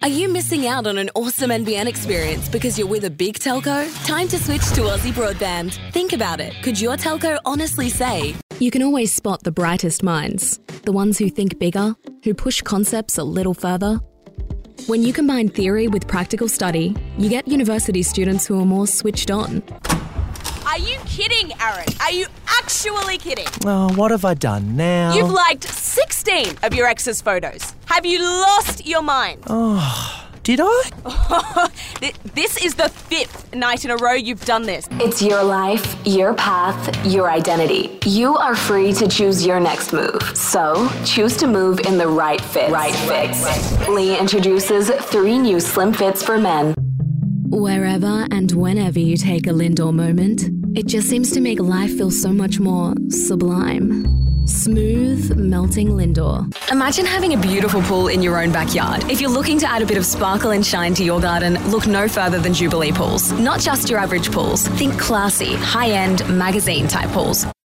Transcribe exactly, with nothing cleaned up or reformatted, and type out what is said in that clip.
Are you missing out on an awesome N B N experience because you're with a big telco? Time to switch to Aussie Broadband. Think about it. Could your telco honestly say, you can always spot the brightest minds, the ones who think bigger, who push concepts a little further? When you combine theory with practical study, you get university students who are more switched on. Are you kidding, Aaron? Are you actually kidding? Oh, what have I done now? You've liked sixteen of your ex's photos. Have you lost your mind? Oh, did I? This is the fifth night in a row you've done this. It's your life, your path, your identity. You are free to choose your next move. So, choose to move in the right fit. Right fit. Lee introduces three new slim fits for men. Wherever and whenever you take a Lindor moment, it just seems to make life feel so much more sublime. Smooth, melting Lindor. imagine having a beautiful pool in your own backyard. If you're looking to add a bit of sparkle and shine to your garden, look no further than Jubilee Pools. Not just your average pools. Think classy, high-end, magazine-type pools.